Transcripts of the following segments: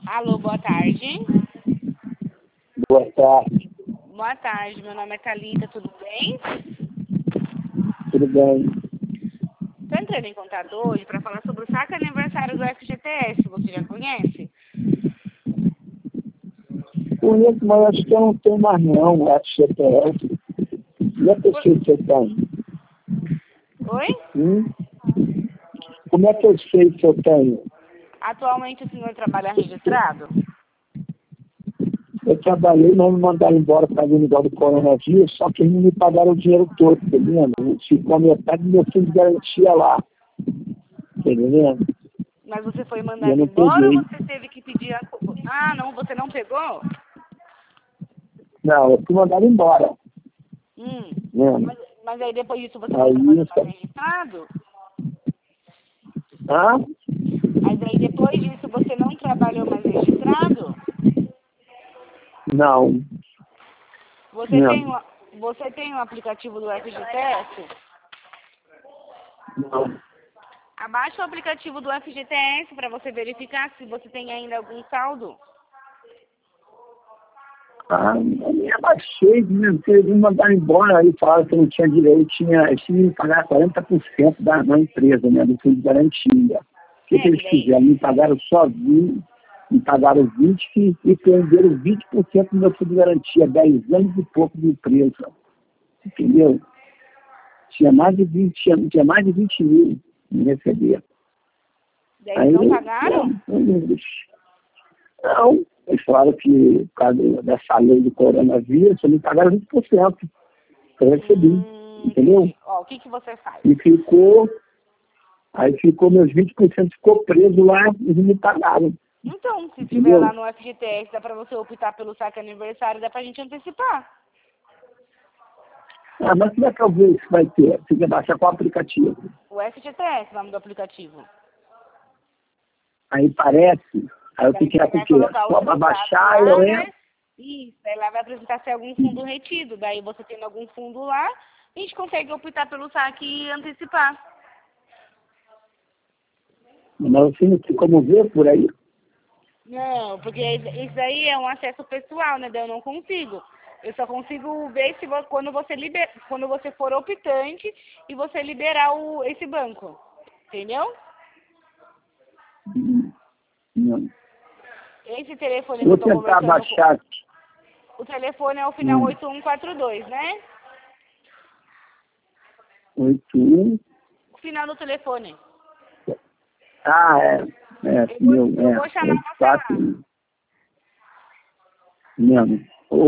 Alô, boa tarde. Boa tarde, Boa tarde, meu nome é Thalita, tudo bem? tudo bem? Estou entrando em contato hoje para falar sobre o saque aniversário do FGTS, você já conhece? Conheço, mas acho que eu não tenho mais não, o FGTS. E a pessoa que você tem? Oi? Como é que eu sei que eu tenho? Atualmente o senhor trabalha registrado? Eu trabalhei, mas me mandaram embora para vir igual do coronavírus, só que eles não me pagaram o dinheiro todo, tá entendendo? Ficou a metade do meu fundo de garantia lá, tá entendendo? Mas você foi E eu mandado não embora ou peguei. você teve que pedir a... Ah, não, você não pegou? Não, eu fui mandado embora, né? Mas aí depois disso você não Aí, trabalhou mais registrado? ah, Mas aí depois disso você não trabalhou mais registrado? não, Você tem um aplicativo do FGTS? não. Abaixa o aplicativo do FGTS para você verificar se você tem ainda algum saldo. Ah, eu me abaixei, né? Porque eles me mandaram embora, aí falaram que eu não tinha direito, eles tinham que pagar 40% da empresa, né? Do fundo de garantia. O que eles fizeram? Me pagaram só 20, me pagaram 20 e prenderam 20% do meu fundo de garantia, 10 anos e pouco de empresa. Entendeu? Tinha mais de 20 mil me receber. Eles não pagaram? Não, eles falaram que por causa dessa lei do coronavírus, me pagaram 20%. Eu recebi, entendeu? Ó, o que você faz? E ficou meus 20% ficou preso lá e me pagaram. Então, se tiver Entendeu? lá no FGTS, dá para você optar pelo saque aniversário, dá pra gente antecipar. Ah, mas como é que eu vejo que vai ter? Você quer baixar qual aplicativo? O FGTS, o nome do aplicativo. Aí parece, aí eu tenho Daí que ir você com o vai quê? colocar o Só seu para dado baixar, lá, eu né? entro. Isso, aí lá vai apresentar se é algum fundo retido. Daí você tendo algum fundo lá, a gente consegue optar pelo saque e antecipar. Mas você não tem como ver por aí? Não, porque isso aí é um acesso pessoal, né? Daí eu não consigo. Eu só consigo ver se quando você for optante e você liberar esse banco. Entendeu? Não. Esse telefone que eu Vou tô tentar conversando baixar aqui. o telefone é o final 8142, né? 81. O final do telefone. Ah, é. Eu vou chamar você lá. 4. Não.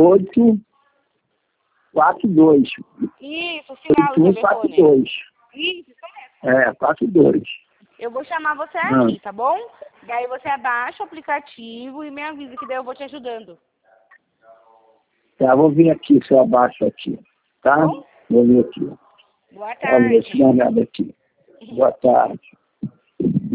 842. Isso, o final do telefone. 8142. Isso mesmo. 42. Eu vou chamar você aqui, tá bom? Daí você abaixa o aplicativo e me avisa que daí eu vou te ajudando. Tá, vou vir aqui, se eu abaixo aqui. Tá? Bom? Vou vir aqui. Boa Olha, deixa eu tarde. dar uma olhada aqui. Boa tarde.